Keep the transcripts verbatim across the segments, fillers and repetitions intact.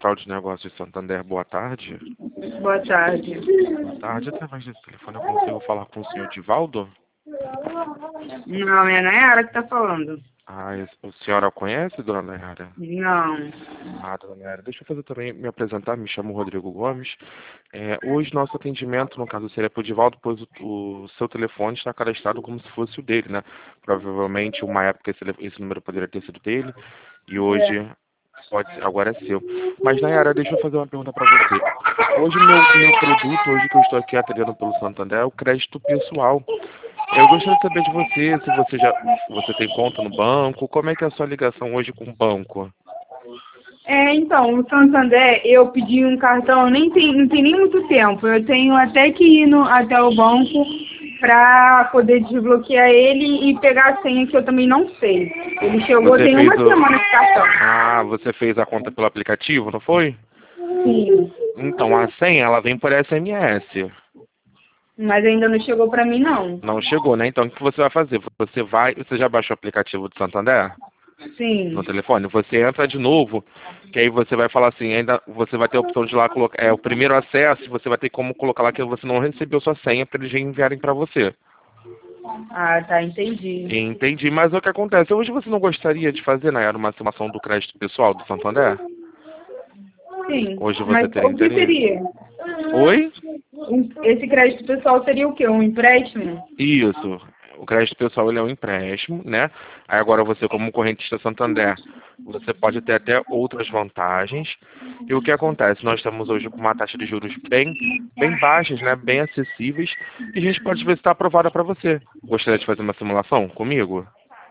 Central de Negócios Santander, boa tarde. Boa tarde. Boa tarde, através desse telefone eu consigo falar com o senhor Divaldo? Não, é a Nayara que está falando. Ah, a senhora conhece, dona Nayara? Não. Ah, dona Nayara, deixa eu fazer também, me apresentar, me chamo Rodrigo Gomes. É, hoje nosso atendimento, no caso, seria para o Divaldo, pois o, o seu telefone está cadastrado como se fosse o dele, né? Provavelmente, uma época, esse, esse número poderia ter sido dele, e hoje... Pode ser, agora é seu. Mas, Nayara, deixa eu fazer uma pergunta para você. Hoje, meu, meu produto, hoje que eu estou aqui atendendo pelo Santander, é o crédito pessoal. Eu gostaria de saber de você, se você já você tem conta no banco, como é que é a sua ligação hoje com o banco? É, então, o Santander, eu pedi um cartão, nem tem, não tem nem muito tempo. Eu tenho até que ir no, até o banco para poder desbloquear ele e pegar a senha, que eu também não sei. Ele chegou Você tem fez uma o... semana esse cartão. Ah, você fez a conta pelo aplicativo, não foi? Sim. Então, a senha, ela vem por S M S. Mas ainda não chegou para mim, não. Não chegou, né? Então, o que você vai fazer? Você vai... Você já baixou o aplicativo do Santander? Sim. No telefone, você entra de novo, que aí você vai falar assim, ainda você vai ter a opção de lá colocar, é o primeiro acesso, você vai ter como colocar lá que você não recebeu sua senha para eles enviarem para você. Ah, tá, entendi. Entendi, mas o que acontece? Hoje você não gostaria de fazer, Nayara, uma simulação do crédito pessoal do Santander? Sim. Hoje você Mas teria o que interesse? seria? Oi? Um- Esse crédito pessoal seria o quê? Um empréstimo? Isso. O crédito pessoal ele é um empréstimo, né? Aí agora você, como correntista Santander, você pode ter até outras vantagens. E o que acontece? Nós estamos hoje com uma taxa de juros bem, bem baixas, né? Bem acessíveis. E a gente pode ver se está aprovada para você. Gostaria de fazer uma simulação comigo?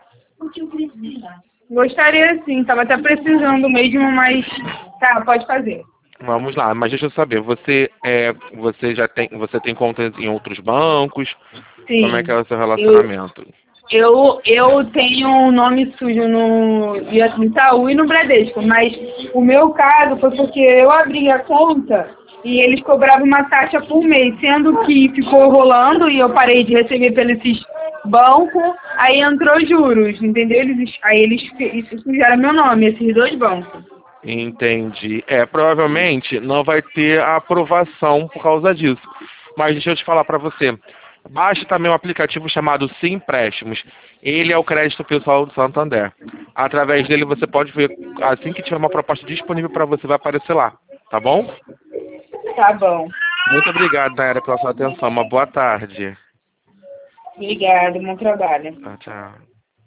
Gostaria sim, estava até precisando mesmo, mas tá, pode fazer. Vamos lá, mas deixa eu saber, você é, você já tem, você tem contas em outros bancos? Como é que Sim. é o seu Eu, relacionamento? eu, eu tenho um nome sujo no Itaú e no Bradesco, mas o meu caso foi porque eu abri a conta e eles cobravam uma taxa por mês, sendo que ficou rolando e eu parei de receber pelos bancos, aí entrou juros, entendeu? Eles, aí eles isso sujaram meu nome, esses dois bancos. Entendi. É, provavelmente não vai ter a aprovação por causa disso. Mas deixa eu te falar para você. Baixe também um aplicativo chamado Sim Empréstimos. Ele é o crédito pessoal do Santander. Através dele você pode ver, assim que tiver uma proposta disponível para você, vai aparecer lá. Tá bom? Tá bom. Muito obrigado, Nayara, pela sua atenção. Uma boa tarde. Obrigada, bom trabalho. Tchau, tchau.